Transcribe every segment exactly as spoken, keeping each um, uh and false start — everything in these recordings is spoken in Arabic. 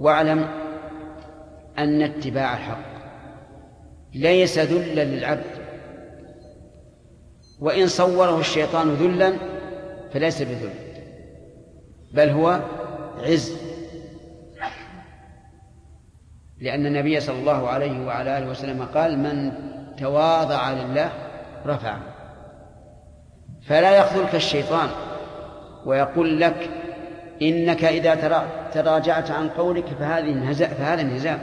واعلم أن اتباع الحق ليس ذلا للعبد، وإن صوره الشيطان ذلا فليس بذل، بل هو عز، لأن النبي صلى الله عليه وعلى آله وسلم قال: من تواضع لله رفعه. فلا يخذلك الشيطان ويقول لك إنك إذا تراجعت عن قولك فهذا انهزام.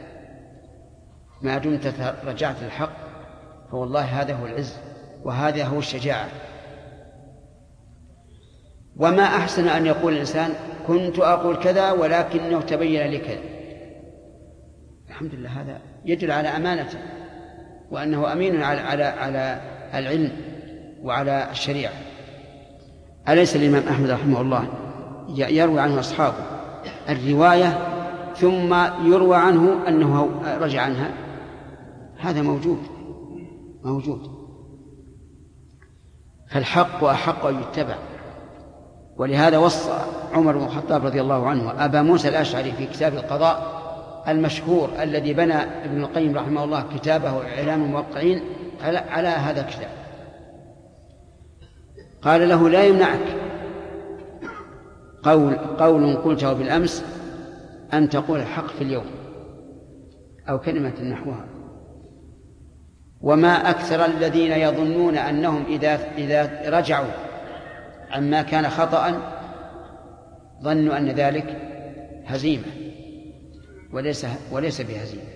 ما دمت رجعت للحق فوالله هذا هو العز وهذا هو الشجاعة. وما أحسن أن يقول الإنسان: كنت أقول كذا ولكنه تبين لي كذا. الحمد لله، هذا يدل على أمانته وأنه أمين على على على العلم وعلى الشريعة. أليس الإمام أحمد رحمه الله يروي عنه أصحابه الرواية ثم يروى عنه أنه رجع عنها؟ هذا موجود موجود فالحق أحق أن يتبع. ولهذا وصى عمر بن الخطاب رضي الله عنه أبا موسى الأشعري في كتاب القضاء المشهور الذي بنى ابن القيم رحمه الله كتابه إعلام الموقعين على, على هذا الكتاب، قال له: لا يمنعك قول, قول قلته بالأمس أن تقول الحق في اليوم، أو كلمة نحوها. وما أكثر الذين يظنون أنهم إذا, إذا رجعوا عما كان خطأ ظنوا أن ذلك هزيمة، وليس, وليس بهزيمة.